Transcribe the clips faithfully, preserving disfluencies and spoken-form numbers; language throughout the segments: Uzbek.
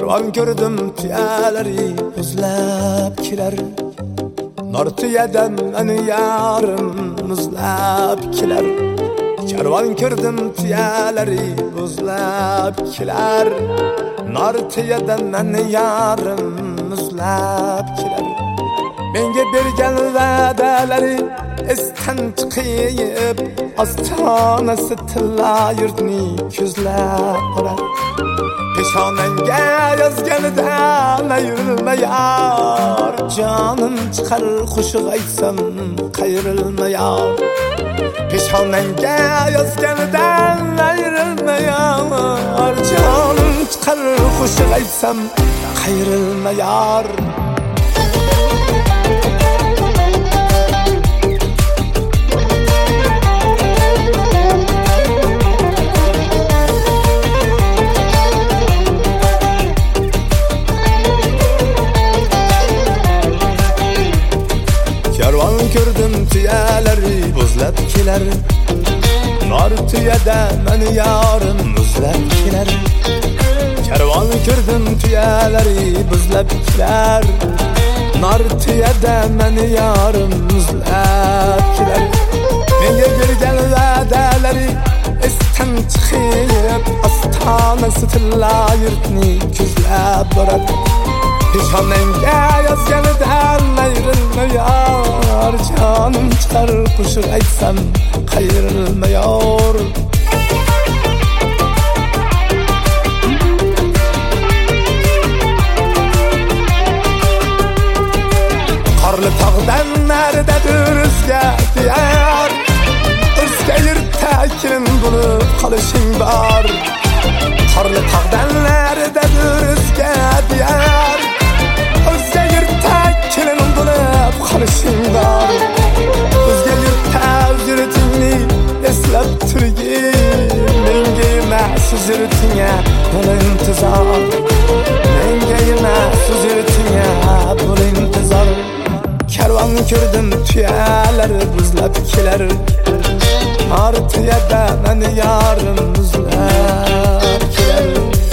Kervan gördüm piyaleri uzlap kiler. Nortiyeden eni yarım uzlap kiler. Kervan gördüm piyaleri uzlap kiler. Nortiyeden eni yarım uzlap kiler. Menge bergen va'daleri estan chiqib, ostonasi tilla yurtni ko'zlab borar. Peshonangga yozganidan ayrilmayar, jonim chiqar qo'shiq aytsam qayrilmayar. Peshonangga yozganidan ayrilmayar, jonim chiqar qo'shiq aytsam qayrilmayar. Kervan gördüm tiyaleri buzlab kelar. Nortiyada meni yarım muzlab kelar. Kervan gördüm tiyaleri buzlab kelar. Nortiyada meni yarım muzlab kelar. Menga bergan va'daleri esdan chiqib, ostonasi tilla yurtni ko'zlab borar. Peshonangga yozganidan ayrilmayar, jonim chiqar qo'shiq aytsam qayrilmayar. Qorli tog'dan naridadir o'zga diyar, o'zga yurtda kelin bo'lib qolishing bor. Qorli tog'dan naridadir o'zga diyar, o'zga yurtda kelin bo'lib qolishing bor. O'zga yurtda yurtingni eslab turgin, menga emas yurtingga bo'l intizor. Menga emas yurtingga bo'l intizor. Kervan ko'rdim tuyalar buzlab kelar. Nortiyada meni yarim buzlab kelar.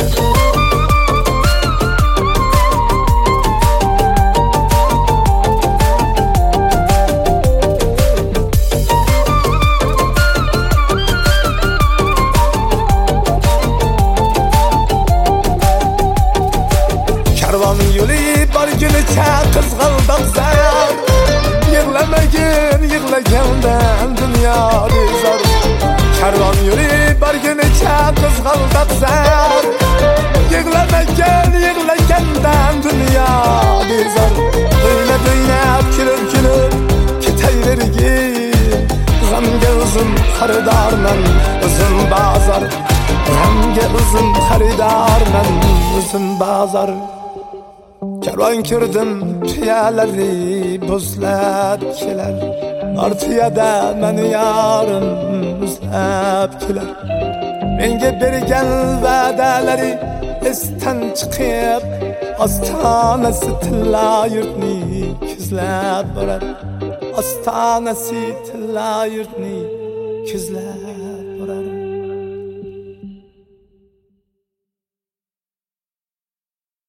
Kervan yo'li borgunicha qizg'aldoqsan, yig'lamagin yig'lagandan dunyo bezor. Kervan yo'li borgunicha qizg'aldoqsan, yig'lamagin yig'lagandan dunyo bezor. O'ynab o'ynab kulib kulib ketavergin, g'amga uzun xaridorman uzun bozor. G'amga uzun xaridorman uzun bozor. Kervan ko'rdim tuyaleri buzlab kelar. Nortiyada meni yarim buzlab kelar. Menga bergan va'dalari esdan chiqib, ostonasi tilla yurtni ko'zlab borar. Ostonasi tilla yurtni ko'zlab